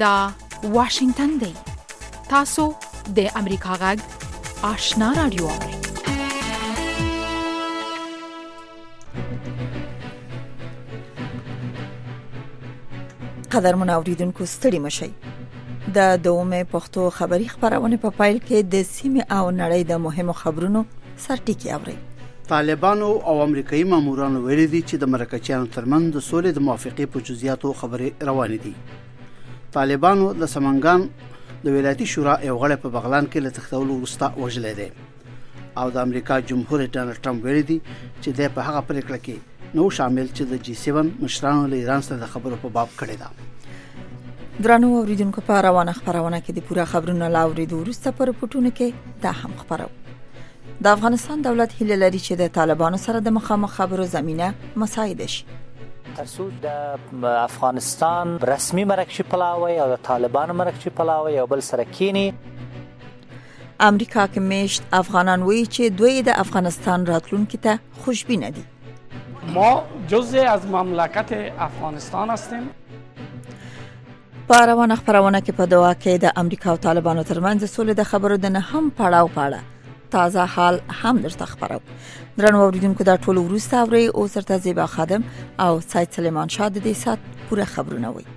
دا واشنگتن دی. تاسو د امریکا غږ آشنا رادیو اورئ. قدرمن اوریدونکو ستړي مشئ. د دومه پښتو خبری خبرونه په پایل کې د سیمه او نړۍ د مهمو خبرونو سرټکی اورئ. طالبانو او امریکایي مامورانو ویلي دي چې د مرکچیانو ترمنځ د سولې د موافقې په جزئیاتو خبرې روانې دي. طالبانو د سمنګان د ولایتي شورا یو غړی په بغلان کې له تختولو وروسته وژل دی او د امریکا جمهور رئیس ډانلډ ټرمپ ویلي دي چې د په هغه پریکړه کې نو شامل چې د G7 مشرانو له ایران سره د خبرو په باب کړی دا. درنو اوریدونکو په روانه خبرونه کې د پوره خبرونو لاوریدو وروسته پر پټونه کې دا هم خبرو. د افغانستان دولت هیله لري چې د طالبانو سره د مخامخ خبرو زمينه مساعده شي. ترڅو د افغانستان رسمي مرکزی پلاوی او د طالبانو مرکزی پلاوی او بل سره کینی. امریکا کې میشت افغانان وایي چې دوی د افغانستان راتلونکي ته خوشبین دي. ما جزء از مملکت افغانستان هستیم. په روانه خبرونه کې په دوا کې د امریکا او طالبانو ترمنځ سولې د خبرو د نه هم پړاو پاړه تازه حال هم درته خبرو. درنو اوریدونکو دا ټول وروسته اوري او سرته زیبا خادم او سید سلیمان شاه د دې سات پوره خبرونه وي.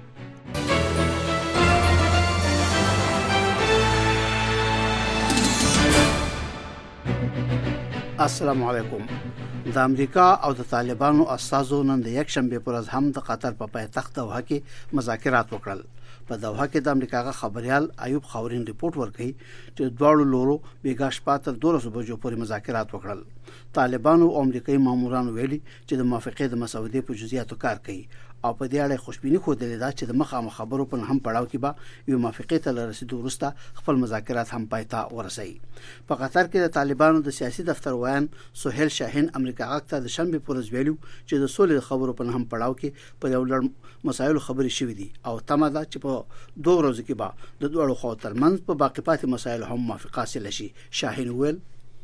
السلام علیکم. د امریکا او د طالبانو اساسو نن د یک شنبه پر ورځ هم د قطر په پایتخت دوحه کې مذاکرات وکړل. په دوحه کې د امریکا خبريال ایوب خاورین ریپورت ورکړي چې دواړو لورو بیګا شپه تر 12 بجو پورې مذاکرات وکړل. طالبانو او امریکایي مامورانو ویلي چې د موافقې د مسودې په جزئیاتو کار کوي او په دې اړه خوشبیني خوده ده چې د مخامخ خبرو په هم پړاو کې به یو موافقې ته رسیدو وروسته خپل مذاکرات هم پایته ورسوي. په قطر کې د طالبانو د سیاسي دفتر وایان سہیل شاهین امریکا غاکته د شنبه پر ورځ ویلو چې د سولې خبرو په هم پړاو کې په یو لړ مسایل خبرې شوې دي او تمه ده چې په 2 ورځې کې به د دوه خو ترمنځ په باقی پاتې مسایل هم موافقه حاصل شي. شاهین ویل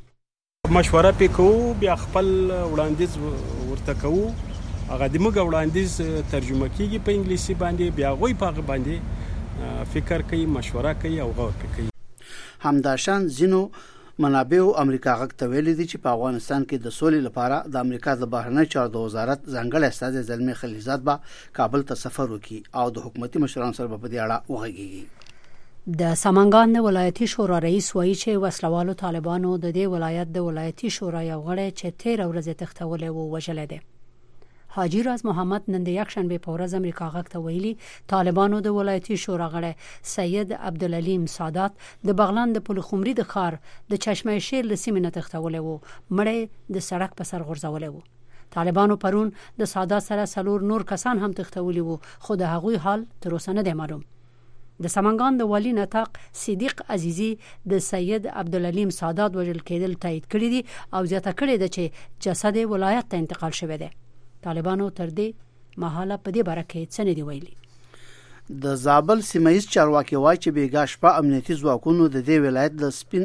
مشوره پکو بیا خپل وړاندیز ورته کوو، هغه د موږ وړاندیز ترجمه کیږي په انګلیسي باندې، بیا غوي په باندې فکر کوي، مشوره کوي او غور کوي. همداشان زینو منابع امریکا غاکته ویلي دي چې په افغانستان کې د سولې لپاره د امریکا د بهرنی چارو وزارت ځانګړی استازی زلمی خلیلزاد به کابل ته سفر وکړي او د حکومتي مشرانو سره په دې اړه وغږیږي. د سمنګان د ولایتي شورا رئیس وایي چې وسلوالو طالبانو د دې ولایت د ولایتي شورا یو غړی چې 13 ورځې تختولې وو وژل دي. حاجی راز محمد نن د یک شنبه په ورځ امریکا غاکته ویلي طالبانو د ولایتي شورا غړی سید عبدالعلیم سادات د بغلان د پلخمري د خار د چشمه شیر لسیمه نه تختولې وو، مړی د سړک په سر غورځولې وو. طالبانو پرون د سادات سره څلور نور کسان هم تختولي وو، خو د هغوی حال تر اوسه نه دی معلوم. د سمنګان د والی نطاق صدیق عزیزی د سید عبدالعلیم سادات وژل کېدل تایید کړی دي او زیاته کړی ده چې جسد ولایت ته انتقال شوی دی. طالبانو تر دې مهاله په دې باره کې څه نه دی ویلي. د زابل سیمایي چارواکي وایي چې بیګا شپه امنیتي ځواکونو د دې ولایت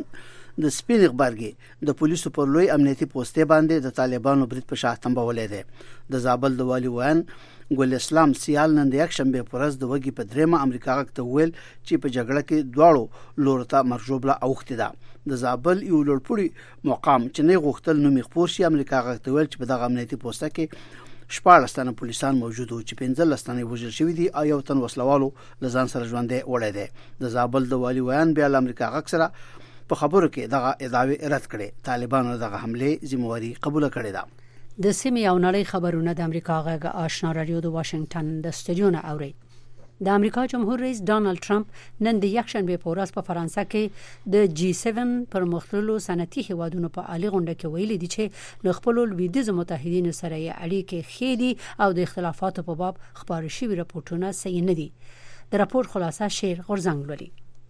د سپین غبرګي د پولیسو پر لوی امنیتي پوسټې باندې د طالبانو برید په شاه تنبولې ده. د زابل د والی وان ګل اسلام سیال نن د یک شنبه پر ورځ د وګي په درېمه امریکا غاکته ویل چې په جګړه کې دواړو لور ته مرجوبله اوخته ده. د زابل یو لوړپوړي مقام چې نه غوښتل نو مخپور شي امریکا غاکته ویل چې په دغه امنیتي پوسټه کې 14 تنه پولیسان موجود وو چې 15 تنه وژل شوی دي او یو تن وسلوالو لزان سره ژوندې وړي دي. د زابل د والی وان بیا امریکا غاک سره په خبرو کې دغه ادعاوی رد کړي. طالبانو دغه حمله ذمہواری قبول کړې ده. د سیمې او نړۍ خبرونه د امریکا غږ آشنا رادیو د واشنگټن د سټډیو نه اوري. د امریکا جمهور رئیس ډانلډ ټرمپ نن د یک شنبه په ورځ په فرانسه کې د G7 پر مختلفو صنعتي هیوادونو په عالی غونډه کې ویلي دي چې له خپل لویدیځ متحدینو سره یې اړیکې ښې دي او د اختلافاتو په باب خبرې شوي راپورټونه صحیح نه دي. د راپور خلاصه شیر غورځنګ لري.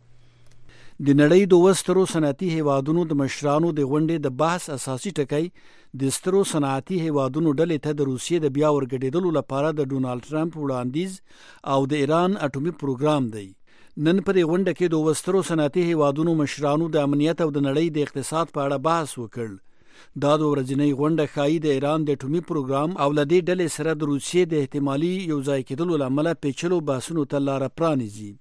د نړۍ د وسترو صنعتي هیوادونو د مشرانو د غونډې د بحث اساسي ټکی د سترو صنعتي هیوادونو ډلې ته د روسیې د بیا ورګډېدلو لپاره د ډونالد ټرمپ وړاندیز او د ایران اټومي پروګرام دی. نن په دې غونډه کې د وسترو صنعتي هیوادونو مشرانو د امنیت او د نړۍ د اقتصاد په اړه بحث وکړ. دا د ورځنۍ غونډه ښایي د ایران د اټومي پروګرام او له دې ډلې سره د روسیې د احتمالي یو ځای کېدلو لامل پیچلو بحثونو ته لار پرانیزي.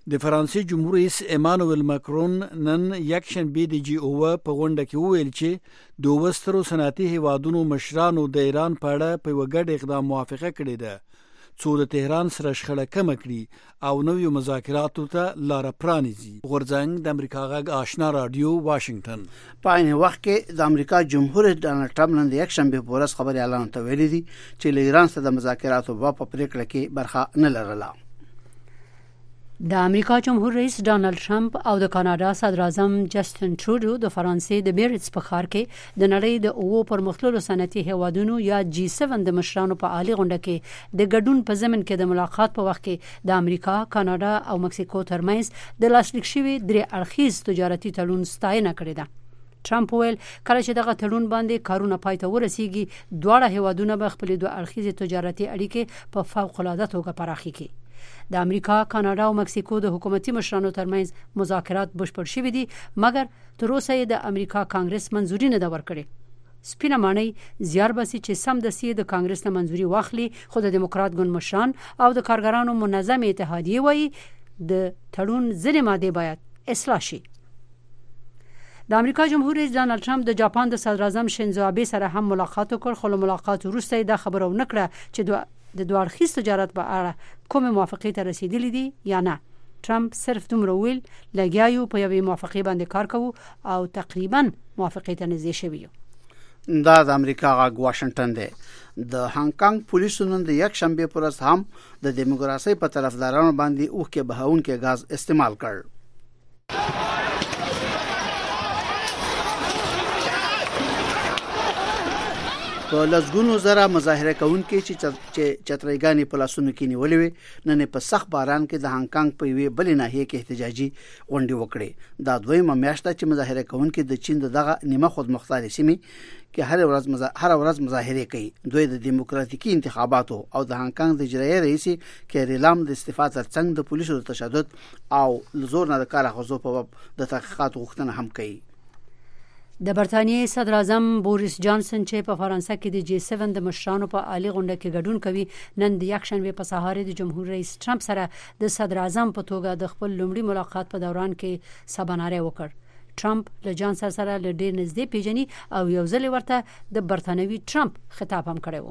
د فرانسې جمهور رئیس ایمانوئل ماکرون نن یکشنبه د جی او په غونډه کې وویل چې د وسترو صنعتي هیوادونو مشرانو د ایران په اړه په وګړي اقدام موافقه کړې ده څو د تهران سره شخړه کم کړي او نویو مذاکراتو ته لار پرانیزي. غورځنګ د امریکا غږ آشنا رادیو واشنگټن. په عین وخت کې د امریکا جمهور رئیس ډانلډ ټرمپ نن د یکشنبه په ورځ خبري اعلان ته ویلي دي چې له ایران سره د مذاکراتو په پریکړه کې برخه نه لرله. د امریکا جمهور رئیس ډانلډ ټرمپ او د کاناډا صدر اعظم جسټن ټروډو د فرانسې د بیرټس په ښار کې د نړۍ د اوو پرمختللو صنعتي هیوادونو یا جی 7 د مشرانو په عالی غونډه کې د ګډون په ضمن کې د ملاقات په وخت کې د امریکا، کاناډا او مکسیکو ترمنځ د لاسلیک شوي درې اړخیز تجارتي تړون ستاینه کړې ده. ټرمپ ویل کله چې دغه تړون باندې کارونه پای ته ورسیږي دواړه هیوادونه به خپل دوه اړخیز تجارتي اړیکې په فوق العاده توګه پراخي کړي. د امریکا، کاناډا او مکسیکو د حکومتي مشرانو ترمنځ مذاکرات بشپړ شوي دي مګر تر اوسه یې د امریکا کانګرس منځوري نه ده ورکړې. سپینه ماڼۍ زیار باسي چې سم د سی د کانګرس نه منځوري واخلي خو د دیموکرات ګوند مشران او د کارګرانو منظم اتحادیه وایي د تړون ځینې ماده باید اصلاح شي. د امریکا جمهور رئیس ډانلډ ټرمپ د جاپان د صدر اعظم شینزو آبه سره هم ملاقات وکړ خو له ملاقات وروسته یې دا خبره ونکړه چې د دوه اړخیز تجارت په اړه کومه موافقه ته رسیدلې دي یا نه. ټرمپ صرف دومره ویل لګیایو په یوې موافقه باندې کار کوو او تقریبا موافقه ته نږدې شوی یو. دا د امریکا غږ واشنگټن دی. د هانګ کانګ پولیسو نن د یک شنبه پر ورځ هم د دیموکراسي په طرفدارانو باندې اوخه بهاونکې غاز استعمال کړ. په لزګونو زره مظاهره کوونکي چې چترایګانی په لاسونو کې نیولې وي نن په سخت باران کې د هانګ کانګ په یوې بلې ناحیه کې احتجاجي غونډې وکړې. دا دویمه میاشت چې مظاهره کوونکي د چین دغه نیمه خود مختار سیمې کې هر ورځ مظاهره کوي. دوی د دیموکراتیکي انتخاباتو او د هانګ کانګ د اجرایي رئیس کیری لام د استعفا ترڅنګ د پولیسو د تشدد او زور نه د کار اخذو په د تحقیقات غوښتنه هم کوي. د برتانیې صدر اعظم بوریس جانسن چې په فرانسه کې د جی 7 د مشرانو په عالی غونډه کې ګډون کوي نن د یکشنبه په سهار د جمهور رئیس ټرمپ سره د صدر اعظم په توګه د خپل لومړي ملاقات په دوران کې سباناری وکړ. ټرمپ له جانسن سره له ډیر نږدې پیژني او یو ځل ورته د برتانوي ټرمپ خطاب هم کړی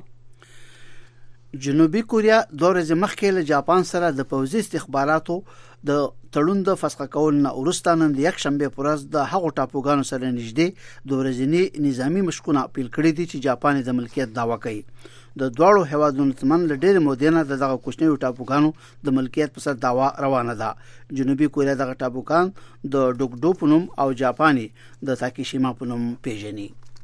و. جنوبي کوریا دوه ورځې مخکې له جاپان سره د پوځي استخباراتو د تړون د فسخ کول نه وروسته نن د یک شنبه پر ورځ د هغو ټاپوګانو سره نږدې د ورځنی نظامی مشقونه پیل کړي دي چې جاپان د ملکیت دعوا کوي. د دوړو هوادونو تمن له ډېر مودې نه دغه کوچنیو ټاپوګانو د ملکیت په سر دعوا روانه ده. جنوبي کوریا دغه ټاپوګان د ډوګډو په نوم او جاپاني د تاکیشیما په نوم پیژني.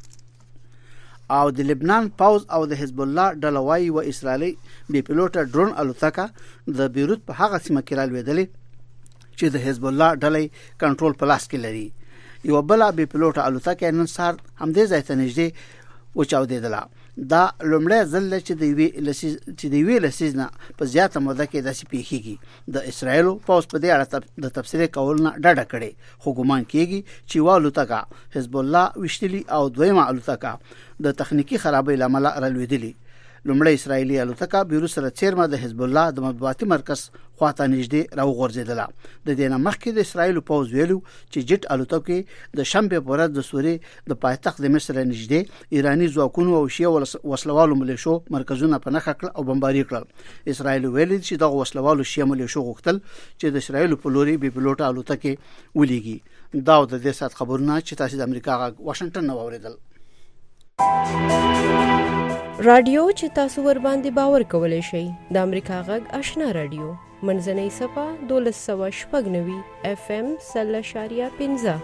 او د لبنان پاوز او د حزب الله ډلوای او اسرائیلي بي پيلوټه ډرون الوتکه د بیروت په هغه سیمه کې رالوېدلې چې د حزب الله ډلې کنټرول پلاس کې لري. یو بل بي پيلوټه الوتکه نن سهار همدې ځای ته نږدې وچاودېدله. دا لومړی ځل چې د ویل سیزنه په زیاته موده کې داسې پیښیږي. د اسرائیل پاوز په دې اړه د تفسیر کول نه ډډه کړي خو ګومان کیږي چې والوتکه حزب الله وشتلی او دویمه الوتکه د تخنیکی خرابۍ لامل رالوېدلې. لومړی اسرائیلي الوتکه بیروت سره چیرمه د حزب الله د مطبوعاتي مرکز خواته نږدې راوغورځېدله. د دې نه مخکې د اسرائیل پوځ ویلو چې جټ الوتکه د شنبه په ورځ د سوریې د پایتخت د مصر نږدې ایرانی ځواکونو او شیعه وسلوالو ملیشو مرکزونه په نښه کړل او بمباري کړل. اسرائیل ویل چې دغه وسلوالو شیعه ملیشو غوښتل چې د اسرائیل په لوري بي پيلوټه الوتکه ولېږي. دا د دې سات خبرونه چې تاسو د امریکا غږ واشنگټن نو اوریدل. رادیو چې تاسو ور باندې باور کولای شئ د امریکا غږ آشنا رادیو منځنۍ صفه 1290 FM 0.15.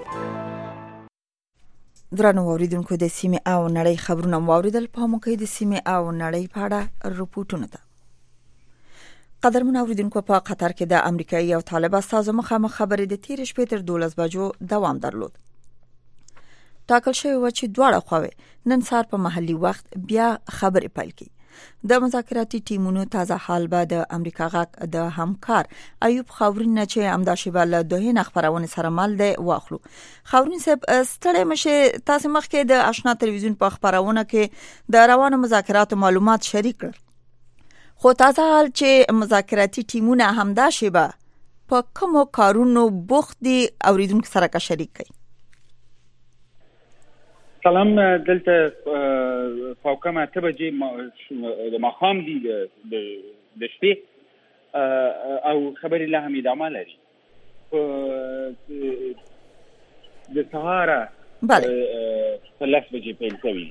درنو اوریدونکو د سیمه او نړۍ خبرونه واوریدل په موقع د سیمه او نړۍ په اړه رپورټونه ده. قدرمن اوریدونکو په قطر کې د امریکایي او طالب استازو مخامخ خبرې د 13 شپې تر 12 بجو دوام درلود. ټاکل شوی و چې دواړه خواوې نن سهار په محلي وخت بیا خبرې پیل کړي. د مذاکراتي ټیمونو تازه حال به د امریکا غږ د همکار ایوب خاورین نه چې امدا شیبه له دوه نه خبرونه سره مل دی واخلو. خاورین صاحب ستړی مشه تاسو مخکې د آشنا تلویزیون په خبرونه کې د روانو مذاکراتو معلومات شریک کړل. خو تازه حال چې مذاکراتي ټیمونه همدا شیبه په کومو کارونو بوخت دي اوریدونکو سره کا شریک کړي. سلام، دلته فوقه ماته بجې د ماښام دي د شپې او خبرې لا هم ادامه لري. د سهاره په 10 بجې پیل کوي.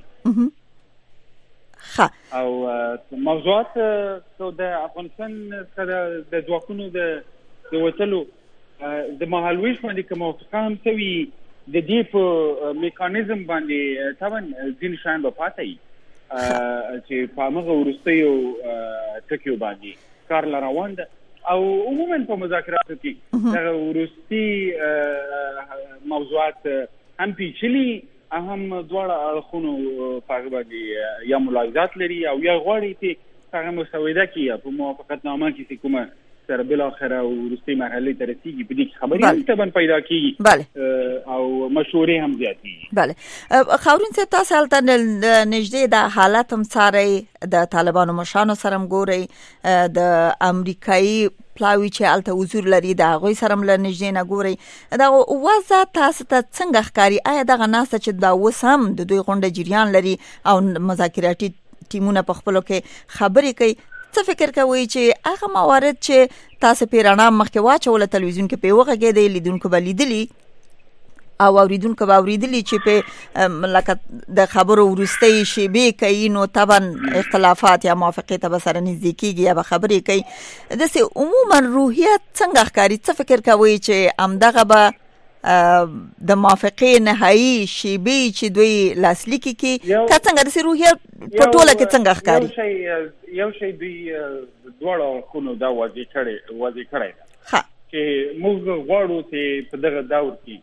او موضوعات د افغانستان سره د ځواکونو د وتلو د مهالویش باندې کوم موافقه هم شوي. د دې په میکانیزم باندې طبعا ځینې شیان به پاتې وي چې په هغه وروستیو ټکیو باندې کار لا روان ده او عموما په مذاکراتو کې دغه وروستي موضوعات هم پیچلي هم دواړه اړخونو په هغه باندې یا ملاحظات لري او یا غواړي چې هغه مسوده کې یا په موافقتنامه کې کومه سره بل اخره وروستي مرحله ته رسیږي. په دې کې خبرې هم طبعا پیدا کیږي او مشورې هم زیاتېږي. بله خاورین صاحب، تاسو هلته نږدې د حالت هم څارئ، د طالبانو مشرانو سره هم ګورئ، د امریکایي پلاوی چې هلته حضور لري د هغوی سره هم له نږدې نه ګورئ. دغه وضع تاسو ته څنګه ښکاري؟ آیا دغه ناسته چې دا اوس هم د دوی غونډه جریان لري او مذاکراتي ټیمونه په خپلو کې خبرې کوي، څه فکر کوئ چې هغه موارد چې تاسو په رڼا مخکې واچول تلویزیون کې په وغږېدئ، لیدونکو به لیدلي او اوریدونکو به اوریدلي چې په لکه د خبرو وروستۍ شیبې کوي نو طبعا اختلافات یا موافقې ته به سره نږدې کېږي یا به خبرې کوي. داسې عموما روحیت څنګه ښکاري؟ څه فکر کوئ چې همدغه به د موافقې نهایي شیبې چې دوی لاسلیکي کې که څنګه داسې روحیت په ټوله کې څنګه ښکاري؟ یو شی دوی دواړو اړخونو دا واضح کړی ده چې موږ غواړو چې په دغه دور کې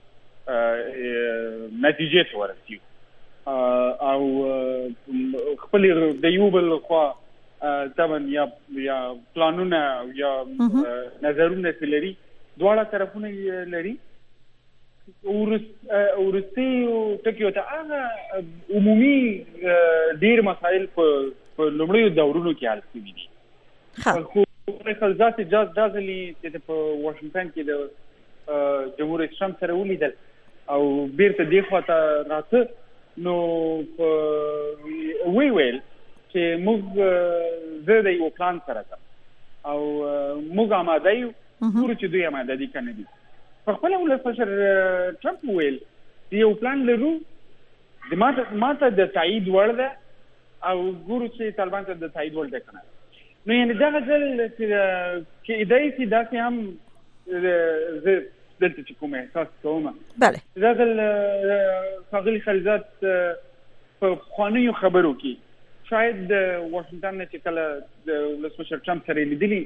نتیجې ته ورسیو او خپل د یو بل خوا طبعا یا پلانونه یا نظرونه چې لري دواړه طرفونه لري. ورستیو ټکیو ته هغه عمومي ډیر مسایل په لومړیو دورونو کې حل شوي دي. خو خلزات جازلی چې په واشنگټن کې د جمهور رئیس ټرمپ سره ولیدل او بیرته دې خواته راته نو ویل چې موږ زه د یو پلان سره کوم او موږ آماده یو ګورو چې دوی آماده دي که نه دي. په خپله ولسمشر ټرمپ ویل چې یو پلان لرو ماته د تایید وړ ده او ګورو چې طالبان ته د تایید وړ ده که نه. نو یعنې دغه ځل چې کیدای شي داسې هم زه دلته چې کوم احساس کوم دا ځل ښاغلي خلیزات په پخوانیو خبرو کې شاید د واشنګټن نه چې کله د ولسمشر ټرمپ سره لیدلي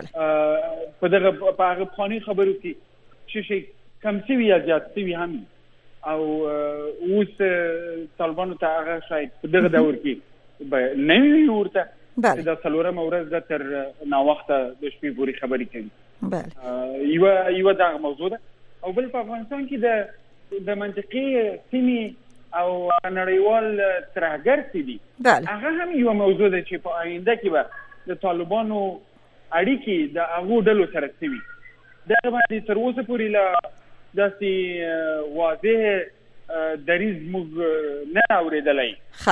په هغه پخوانیو خبرو کې شي کم شوي یا زیات شوي هم او اوس طالبانو ته هغه شاید په دغه دور کې به نه وي ورته چې دا څلورمه ورځ ده تر ناوخته د شپې پورې خبرې کوي. یوه دغه موضوع ده او بل په افغانستان کې د منطقي سیمې او نړیوال ترهګر څه دي هغه هم یوه موضوع ده چې په آینده کې به د طالبانو اړیکې د هغو ډلو سره څه وي. دغه باندې تر اوسه پورې لا داسې واضح دریځ موږ نه اورېدلی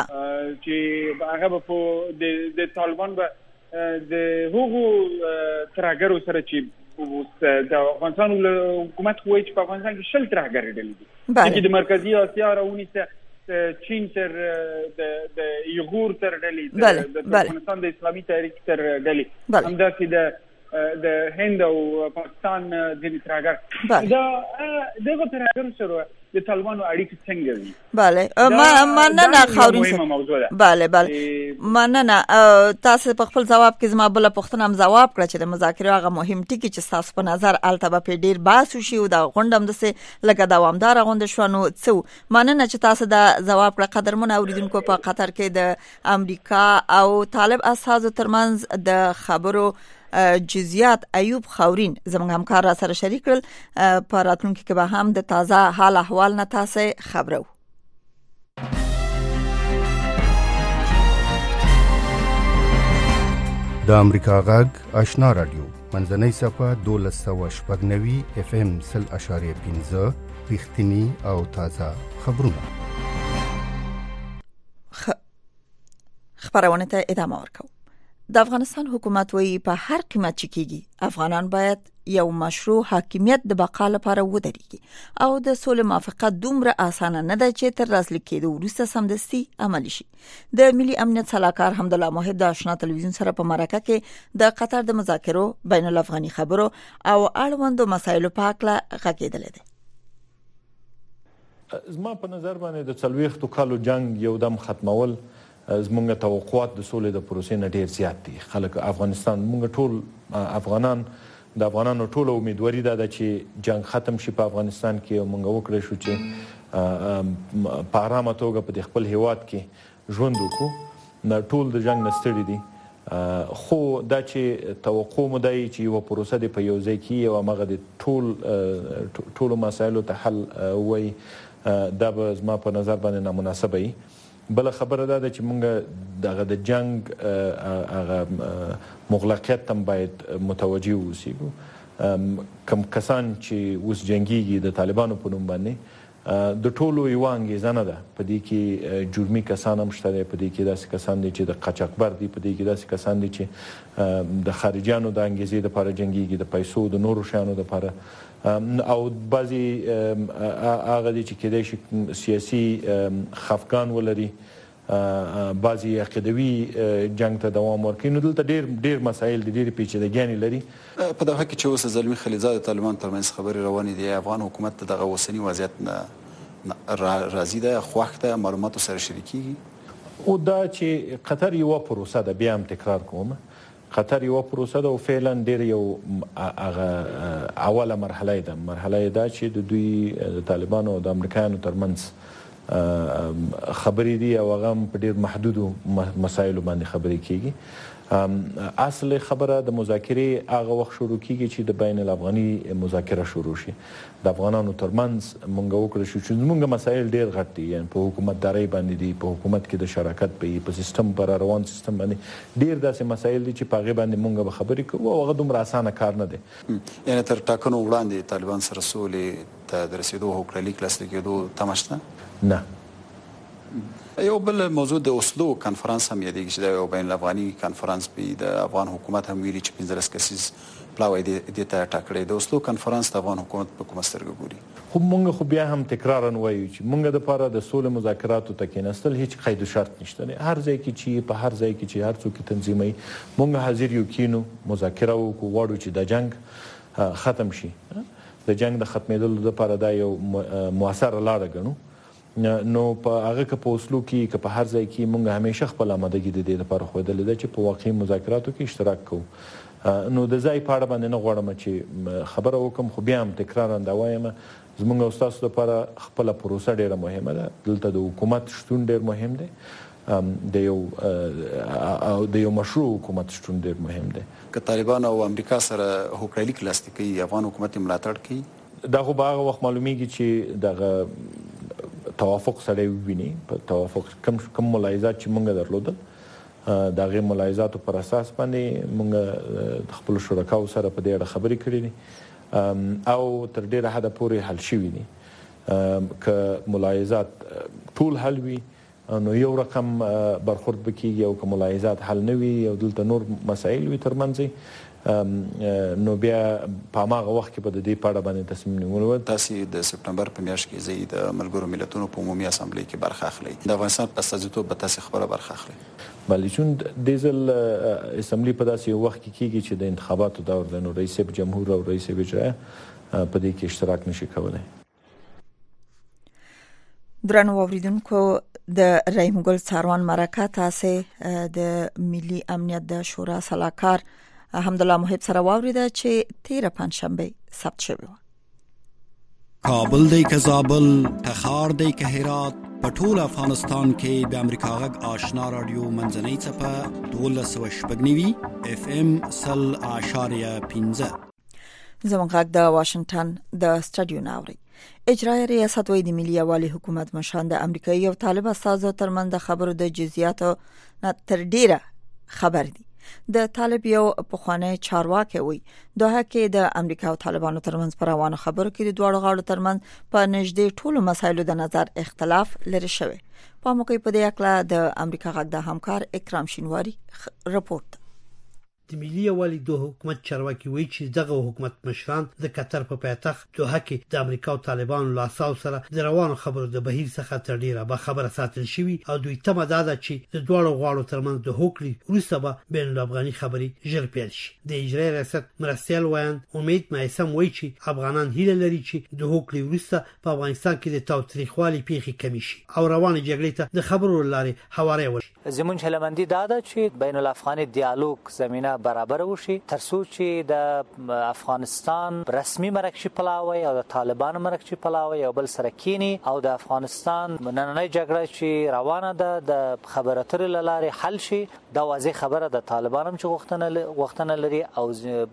چې هغه به په د طالبان به د هغو ترهګرو سره چې د افغانستان حکومت خو وایي چې په افغانستان کې 10 ترهګرې ډلې دي چې د مرکزي اسیا راونیسه چین تر د ایغور تر ډلې د افغانستان د اسلامي تحریک تر ډلې همداسې د هند او پاکستان د ترهګر دغه ترهګر سره د طالبانو اړیکې څنګه دي؟ بله مننه خاورین صاحب. بله مننه. تاسو په خپل ځواب کې زما بله پوښتنه هم ځواب کړه چې د مذاکرې هغه مهم ټکي چې ستاسو په نظر هلته به پرې ډېر بحث وشي او د غونډه همداسې لکه دوامداره غونډه شوه نو څه مننه چې تاسو دا ځواب کړه. قدرمنو اوریدونکو، په قطر کې د امریکا او طالب استازو ترمنځ د خبرو جزئیات ایوب خاورین زموږ همکار را سره شریک کړل. په راتلونکي کې به هم د تازه حال احوال نه تاسو خبرو. د امریکا غږ آشنا رادیو منځنۍ صفه 1290 FM 0.5 رښتینی او تازه خبرونه. خبرونه ته ادامه ورکوم. د افغانستان حکومت وایي په هر قیمت چې کېږي افغانان باید یو مشروع حاکمیت د بقا لپاره ودرېږي او د سولې موافقت دومره اسانه نه ده چې تر راتلونکي کېدو وروسته سمدستي عملي شي. د ملي امنیت صلاحکار حمدالله محب د آشنا تلویزیون سره په مرکه کې د قطر د مذاکرو بین الافغاني خبرو او اړوندو مسایلو په اړه غږېدلی دی. زما په نظر باندې د 40 کالو جنگ یو دم ختمول زمونږ توقعات د سولې د پروسې نه ډیر زیات دي. خلک افغانستان مونږ ټول د افغانانو ټول امیدواري ده چې جنگ ختم شي په افغانستان کې او مونږ وکړو شو چې په آرامه توګه په خپل هیواد کې ژوند وکړو. ټول د جنگ نستړي دي خو دا چې توقع مو دی چې یو پروسه د په یو ځای کې او هغه د ټول مسایلو ته حل وای دا به زما په نظر باندې نامناسبه وي. بل خبره ده چې مونږ د جنگ هغه مغلقیت هم باید متوجه اوسو. کم کسان چې اوس جنگيږي د طالبانو په نوم باندې د ټولو یو انګیزه نه ده. په دې کې جرمي کسان هم شته، په دې کې داسې کسان دي چې د قاچاقبر دي، په دې کې داسې کسان دي چې د خارجيانو د انګیزې لپاره جنگيږي، د پیسو د نورو شیانو لپاره، او بعضی هغه دي چې کېدای شي سیاسي خفقان ولري، بعضی عقیدوي جنگ ته دوام ورکړي. نو دلته ډېر مسایل دي، ډېر پیچیدګیانې لري. په دغه کې چې اوس زلمی خلیلزاد د طالبان ترمنځ خبرې روانې دي، افغان حکومت دغه اوسنی وضعیت نه راضي ده، خوښ ده، معلوماتو سره شریکېږي. او دا چې قطر یو پروسه ده، بیا هم تکرار کوم، قطر یو پروسه ده او فعلا ډېر یو اوله مرحله ده چې د دوی د طالبانو او د امریکایانو ترمنځ خبرې دي او هغه په ډېر محدودو مسایلو باندې خبرې کیږي. اصل خبره د مذاکرې هغه وخت شروع کیږي چې د بین الافغاني مذاکره شروع شي د افغانانو ترمنځ. مونږ وکړو چې مونږ مسایل ډېر غټ دي، یعنی په حکومتداري باندې دي، په حکومت کې د شراکت په سیستم پر روان سیستم باندې ډېر داسې مسایل دي چې په هغه باندې مونږ به خبرې کوو او هغه دومره اسانه کار نه دی. یعنی تر ټاکنو وړاندې طالبان سره سولې ته د رسیدو هوکړه لیک لاسلیک کېدو تمه شته؟ نه. یو بل موضوع د اوسلو کانفرنس هم یادېږي چې د یو بین الافغاني کانفرنس په د افغان حکومت هم ویلي چې 15 کسیز پلاوی دې ته ټاکړی. د اوسلو کانفرنس د افغان حکومت په کومه سترګه ګوري؟ خو مونږ خو بیا هم تکرارا وایو چې مونږ د لپاره د سولې مذاکراتو ته کېناستل هیڅ قید و شرط نشته. هر ځای کې چې په هر ځای کې چې هر څوک تنظیمي مونږ حاضر یو کینو مذاکره وکړو، غواړو چې د جنگ ختم شي. د جنگ د ختمېدلو لپاره دا یو موثره لاره ګڼو. نو په هغه کې په اوسلو کې که په هر ځای کې مونږ همیشه خپل آمادګي د دې لپاره ښودلې ده چې په واقعي مذاکراتو کې اشتراک کوو. نو د ځای په اړه باندې نه غواړم چې خبره وکم، خو بیا هم تکرارا دا وایم زموږ او ستاسو لپاره خپله پروسه ډېره مهمه ده. دلته د حکومت شتون ډېر مهم دی، د یو مشروع حکومت شتون ډېر مهم دی. که طالبان او امریکا سره هوکړه لیک لاسلیک کوي، افغان حکومت ملاتړ کوي؟ دا خو به هغه وخت معلومیږي چې دغه توافق سره ویني. په توافق کم ملاحظات چې مونږ درلودل د هغې ملاحظاتو پر اساس باندې مونږ خپل شرکاو سره په دې اړه خبرې کړې دي او تر ډېره حده پورې حل شوي دي. که ملاحظات ټول حل وي نو یو رقم برخورد بکیږي او که ملاحظات حل نه وي او دلته نور مسایل وي ترمنځ نو بیا په هغه وخت کې به د دې په اړه باندې تصمیم نیول. تاسې د سپټمبر په میاشت کې ځئ د ملګرو ملتونو په عمومي اسامبلې کې برخه اخلئ. د افغانستان په استازیتوب به تاسې خپله برخه اخلئ؟ بله، چون دې ځل اسامبلې په داسې یو وخت کې کېږي چې د انتخاباتو دور دی، نو رئیس جمهور او رئیس اجرایه په دې کې اشتراک نشي کولی. درنو اوریدونکو، د رحیم ګل څاروان مرکه تاسې د ملي امنیت د شورا سلاکار حمدالله محب سره واوریده چې 13 پنجشنبه ثبت شوی و. کابل دی که زابل، تخار دی که هرات، په ټول افغانستان کې د امریکا غږ آشنا رادیو منځنۍ څپه 1290 FM 0.5. زموږ غږ د واشنگټن د سټډیو ناوړي. اجرایي ریاست وایي د ملي یوالي حکومت مشران د امریکایي او طالب استازو ترمنځ د خبرو د جزئیاتو نه تر ډیره خبر دي. د طالب یو پخوانی چارواکي وي دوه کې د امریکا او طالبانو ترمنځ پر روانو خبرو کې د دوه غاړو ترمنځ په نږدې ټولو مسایلو د نظر اختلاف لري شوی. په موقع په دې اړه د امریکا غږ د همکار اکرام شینواری رپورت. د ملي یووالي دوه حکومت چارواکي وایي چې دغه حکومت مشران د قطر په پایتخت دوحه کې د امریکا او طالبانو له اساس سره د روانو خبرو د بهیر څخه تر ډیره به خبره ساتل شوی او دوی تمه ده چې د دوه غواړو ترمنځ د هوکړې وروسته به بین الافغاني خبرې ژر پیل شي. د اجرایي ریاست مرستیال وایي امید مایسم وایي چې افغانان هیله لري چې د هوکړې وروسته په افغانستان کې د تاوتریخوالي پیښې کمی شي او روانه جګړې ته د خبرو لارې هواره وشي. زمونږ هلمندي دا ده چې بین الافغاني دیالوګ زمينه برابر وشي ترڅو چې د افغانستان رسمي مرکشي پلاوي او د طالبانو مرکشي پلاوي او بل سره کینی او د افغانستان نننۍ جګړه چې روانه ده د خبرو اترو لارې حل شي. دا واضح خبره د طالبانو چې غوښتنه لري او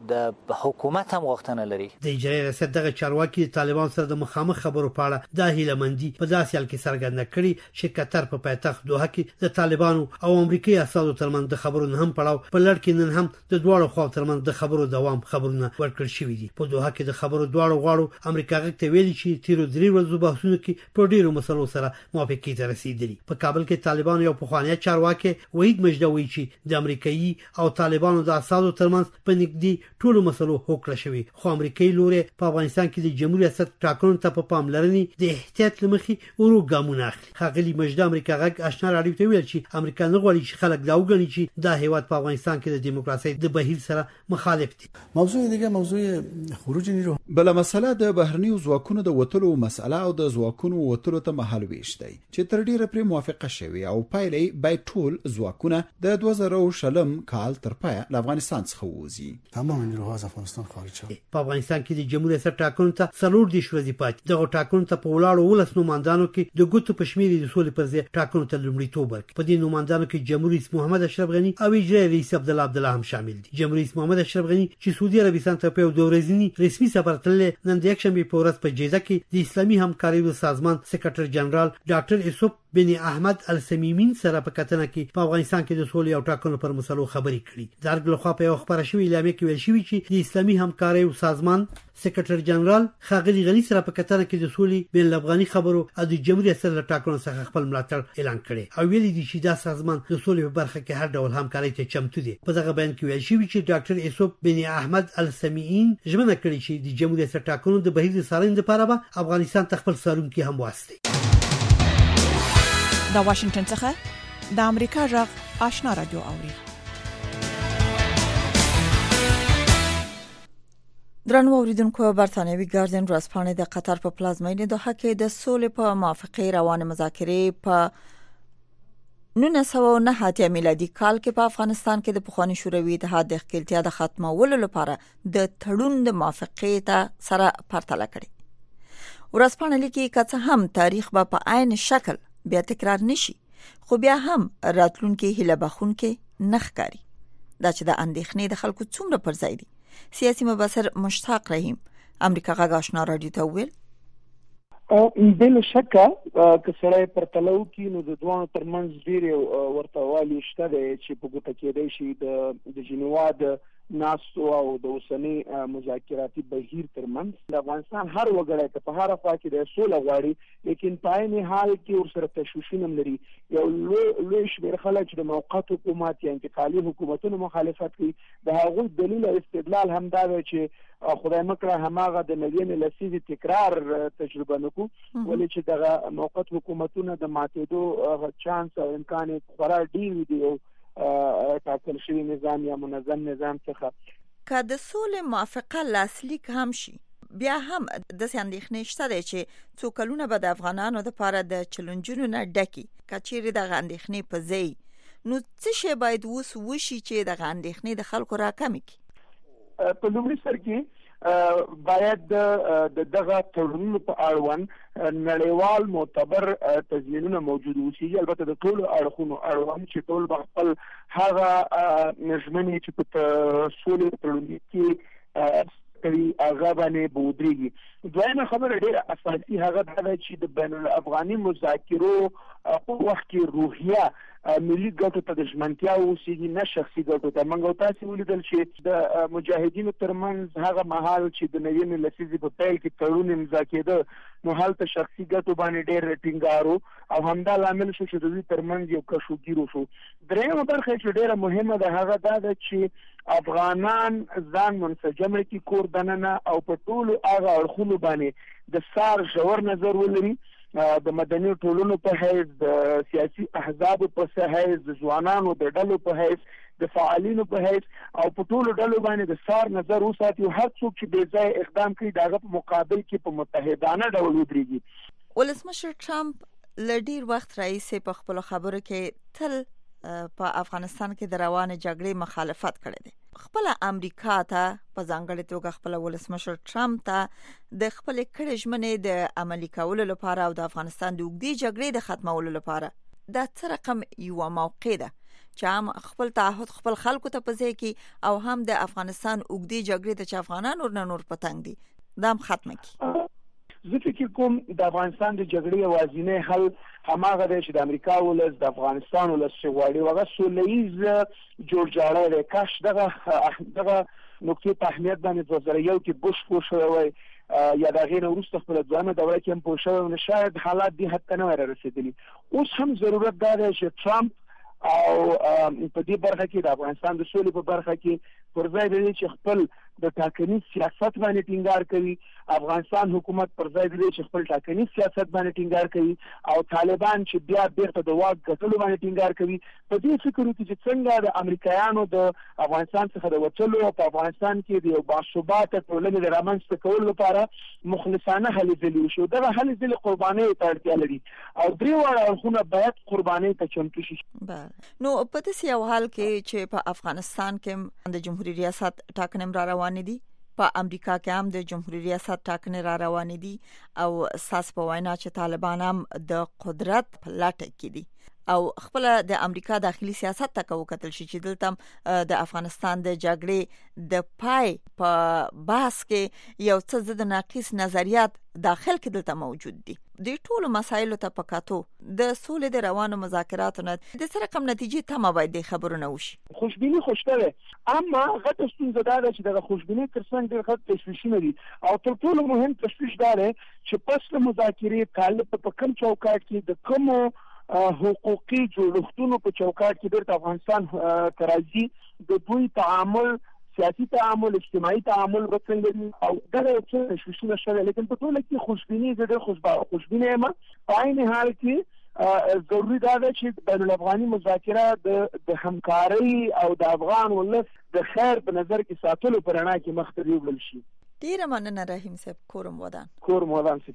د حکومت هم غوښتنه لري. د اجرایي ریاست دغه چارواکي د طالبانو سره د مخامخ خبرو په اړه د هیلمندي په داسې حال کې څرګنده کړي چې قطر په پایتخت دوحه کې د طالبانو او امریکایي اساسو ترمنځ د خبرو نه هم پړاو په لړ کې نن هم د دوه خو ترمنځ د خبرو دوام خبرونه ورکړل شوې دي. په دوحه کې د خبرو دواړو غواړو امریکا غږ ویلي چې تیر 3 ورځې بحثونو کې په ډیرو مسلو سره موافقې ته رسیدلي. په کابل کې طالبان یو پخوانی چارواکي وحید مجدوي چې د امریکایي او طالبانو د اساسو ترمنځ په نږدې ټولو مسلو هوکړه شوی خو امریکایي لوري په افغانستان کې د جمهوریت ریاست ټاکنو ته په پاملرنې د احتیاط لمخې ورو ګامونه اخلي. خغلی مجد امریکا غږ آشنا راډیو ته ویل چې امریکا نه غواړي چې خلک دا وګڼي چې دا هیواد په افغانستان کې د دیموکراسي د بهیر سره مخالف دي. موضوع دیگه موضوع خروج نیرو بل مسله د بهرنیو ځواکونو د وټلو مسله او د ځواکونو وټلو ته مهال ویش دی چې تر ډیره پرې موافقه شوی او پایلې بای ټول ځواکونه د 2000 کال تر پای له افغانستان څخه وځي. تمام نیروها از افغانستان خارج شول. په افغانستان کې د جمهوریت ریاست ټاکنو ته څلور دي شوري پات دغه ټاکنو ته په ولاړو ولس نوماندانو کې د ګوتو پښمیر د سولې پر ځای ټاکنو ته لومړیتوب ورکړ. په دې نوماندانو کې جمهوریت رئیس محمد اشرف غنی او اجرایي رئیس عبدالله هم شامل دي. جمهوریت رئیس محمد اشرف غنی چې سعودي عربستان ته په دوه ورځنی رسمي سفر تللی نن د یکشنبه په ورځ په جیزه کې د اسلامي همکارۍ سازمان سکرټر جنرال ډاکټر یوسف بن احمد السمیمین سره په کتنه کې په افغانستان کې د سولې او ټاکنو پر مسلو خبرې کړې. د هرګل خوا په خبره شوې اعلامیه کې ویل شوی چې د اسلامي همکارۍ سازمان سکرټر جنرال خاغلی غنی سره په کتنه کې د سولې بین الافغاني خبرو او د جمهوریت سره ټاکنو څخه خپل ملاتړ اعلان کړي او ویلي دي چې دا سازمان د سولې په برخه کې هر ډول همکارۍ ته چمتو دي. په دغه بیان کې ویل شوی چې ډاکټر یوسف بن احمد السمیمین ژمنه کړې چې د جمهوریت سره ټاکنو د بهیر سارنې لپاره به افغانستان ته خپل سارونکي هم واسطي. د واشنگټن څخه د امریکا غږ آشنا رادیو اوري. درنو اوریدونکو برتانوي ګاردین ورځپاڼه د قطر په پلازمینه دوحه کې د سولې په موافقې روانه مذاکرې په 1909 میلادي کال کې په افغانستان کې د پخوانی شوروي اتحاد د ښکېلتیا د ختمولو لپاره د تړون د موافقې ته سره پرتله کړي. ورځپاڼه لیکي که هم تاریخ په عین شکل بیا تکرار نشي خو بیا هم راتلونکي هیله بخونکې نخکاری. دا چې د اندېښنې د خلکو څومره پر ځای دي. سیاسي مبصر مشتاق رحیم امریکا غږ آشنا رادیو ته ویل بل شکه که سره پرتلو کې نو د دوه ترمنځ ډېر ورتهوالي شته چې په ګوته کېدای شي د جنیوا د ناسو او د اوسنی مذاکراتي بهیر ترمنځ د افغانستان هر وګړی که په هر خوا کې د سوله غواړي لیکن په عین حال کې ورسره تشویشونه لري. یو لوی شمېر خلک چې د موقت حکومت یا انتقالي حکومتونو مخالفت کوي د هغوی دلیل او استدلال هم دا دی چې خدای مکړه هماغه د نوې لسیزې تکرار تجربه نکو ولې چې دغه موقت حکومتونه د ماتېدو چانس او امکان خورا ډېر دی ټاکل شوی نظام یا منظم نظام څخه. که د سولې موافقه لاسلیک هم شي بیا هم د اندېښنې شته دی چې څو کلونه به د افغانانو لپاره د چلنجونو نه ډکي. که چیرې دغه اندېښنې په ځای نو څه شی باید اوس وشي چې دغه اندېښنې د خلکو راکمې کړي؟ په لومړي سر کې باید د دغه تړونونو په اړوند نړیوال معتبر تضمینونه موجود اوسي. البته د ټولو اړخونو اړوند چې ټول به خپل هغه ژمنې چې په سولې تړون کې کوي هغه باندې بودريږي. دویمه خبره ډیره اساسي هغه دا چې د بین الافغاني مذاکرو په وخت کې روحیه ملي ګټو ته د ژمنتیا اوسېږي نه شخصي ګټو ته. موږ تاسو ولیدل چې د مجاهدینو ترمنځ هغه مهال چې د نوې لسیزې په پیل کې تړون امضا کېده نو هلته شخصي ګټو باندې ډېر ټینګار او همدا لامل شو چې د دوی ترمنځ یو کشوګیر شو. درېیمه برخه چې ډېره مهمه ده هغه دا ده چې افغانان ځان منسجم کړي کور دننه او په ټولو هغه اړخونو باندې د سار ژور نظر ولري، د مدني ټولنو په حیث، د سیاسي احزاب په حیث، د ځوانانو د ډلو په حیث، د فعالینو په حیث او په ټولو ډلو باندې د سار نظر وساتي او هر څوک چې بې ځای اقدام کوي دغه په مقابل کې په متحدانه ډول ودرېږي. ولسمشر ټرمپ له ډېر وخت راهیسې په خپلو خبرو کې تل په افغانستان کې د روانې جګړې مخالفت کړی دی. خپل امریکا ته په ځانګړې توګه خپل ولسمشر ټرمپ ته د خپل کړې ژمنې د عملي کولو لپاره او د افغانستان د اوږدې جګړې د ختمولو لپاره دا څه رقم یو موقع ده چې هم خپل تعهد خپل خلکو ته په ځای کې او هم د افغانستان اوږدې جګړې ته چې افغانان نور پتنګ دي دا هم ختمه کړي. زه فکر کوم د افغانستان د جګړې یوازینی حل هماغه دی چې د امریکا ولس د افغانستان ولس چې غواړي هغه سوله ییز جوړجاړی دی. کاش دغه نقطې په اهمیت باندې 2001 کې بوش پوه شوی وای یا د هغې نه وروسته خپله دویمه دوره کې هم پوه شوی نو شاید حالات دې حد ته نه وای رارسېدلي. اوس هم ضرورت دا دی چې ټرمپ او په دې برخه کې د افغانستان د سولې په برخه کې پر ځای دی چې خپل د ټاکنیز سیاست باندې ټینګار کوي، افغانستان حکومت پر ځای دی چې خپل ټاکنیز سیاست باندې ټینګار کوي او طالبان چې بیا بیرته د واک ګټلو باندې ټینګار کوي. په دې فکر وکړي چې څنګه د امریکایانو د افغانستان څخه د وتلو او په افغانستان کې د یو باثباته ټولنې د رامنځته کولو لپاره مخلصانه هلې ځلې وشي. دغه هلې ځلې قربانۍ ته اړتیا لري او درې واړه اړخونه باید قربانۍ ته چمتو شي. نو په دې یو حال کې چې په افغانستان کې د جمهوریت ریاست ټاکنې را روانې دي، په امریکا کې هم د جمهوریت ریاست ټاکنې را روانې دي او ساس په وینا چې طالبان هم د قدرت په لټه کې دي او خپل د امریکا داخلي سیاست ته وکتل شي چې دلته د افغانستان د جګړې د پای په بحث کې یو څه ضد ناقص نظریات داخل کې دلته موجود دي. د ټولو مسایلو ته پکاتو د سولې د روانو مذاکراتو نه د څه رقم نتیجې ته باید د خبرونه وشي. خوشبیني خوشته اما غټه ستونزه دا ده چې د خوشبیني ترڅنګ ډېر غټ تشویشونه دي او تر ټولو مهم تشویش دا دی چې پس له مذاکرې طالب په کوم چوکاټ کې د کومو حقوقي جوړښتونو په چوکاټ کې بیرته افغانستان ترازی د دوی تعامل، سیاسي تعامل، اجتماعي تعامل وڅنګه او دغه څه تشویشونه شته. لیکن په ټوله کې خوشبیني زده خوشبیني یم. په عین حال کې ضروري دا ده چې بین الافغاني مذاکره د همکارۍ او د افغان ولس د خیر په نظر کې ساتلو په رڼا کې مخ ته یوړل شي. ډیره مننه رحیم صاحب. کورم ودان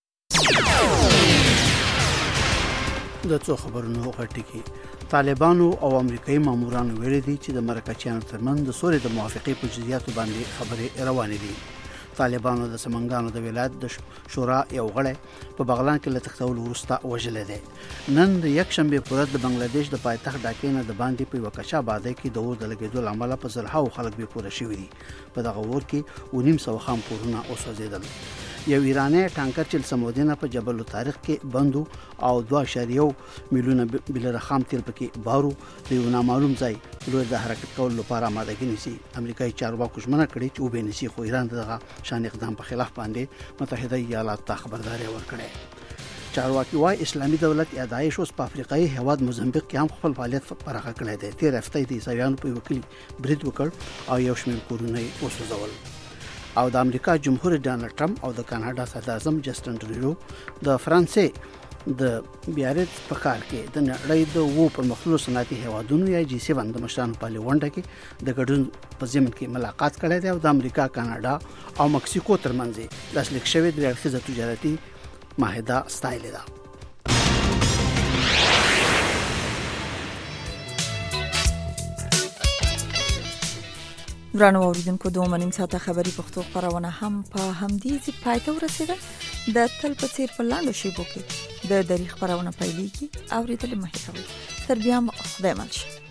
د څو خبرونو غټي کې طالبانو او امریکایي مامورانو ویلي دي چې د مرکچیانو ترمنځ د سولې د موافقې په جزئیاتو باندې خبرې روانې دي. طالبانو د سمنګانو د ولایت د شورا یو غړی په بغلان کې له تختول وروسته وژل دي. نن د یک شنبه پورې د بنگلاديش د پایتخت ډاکې نه د باندې په وکشا باندې کې د اور د لګیدو لامل په زرهاو خلک به پوره شوي دي. په دغه ور کې 900 خام کورونه اوسوځیدل. یو ایرانی ټانکر چې سمودینه په جبل الطارق کې بندو او 2.1 میلیون بلره خام تیل پکې بارو د یو نامعلوم ځای لور د حرکت کولو لپاره آمادګي نیسي. امریکایي چارواکو ژمنه کړې چې وبې نیسي، خو ایران دغه شان اقدام په خلاف باندې متحده ایالات ته خبرداري ورکړه. چارواکي وايي اسلامي دولت یا داعش اوس په افریقایي هیواد موزمبیق کې هم خپل فعالیت پراخه کړی دی. تیر هفته د عیسویانو په وکیل برید وکړ او یو شمېر کورونه وسوځول. او د امریکا جمهور ډانلډ ټرمپ او د کاناډا صدر اعظم جسټن ټروډو د فرانسې د بیارټ په کال کې د نړۍ د وو پر مخلو صنعتي هیوادونو یا G7 د مشرانو په لونډه کې د ګډون په ضمن کې ملاقات کړې ده او د امریکا، کاناډا او مکسیکو ترمنځ لاسلیک شوی د اړخیزه تجارتي معاهده ستایلې ده. درنو اوریدونکو دوه نیم ساعته خبري پښتو خبرونه هم په همدې ځای پای ته ورسېده. د تل په څیر په لاندو شیبو کې د دری خبرونه پیلېږي. اوریدل مه هېروئ. تر بیا خدای مل شي.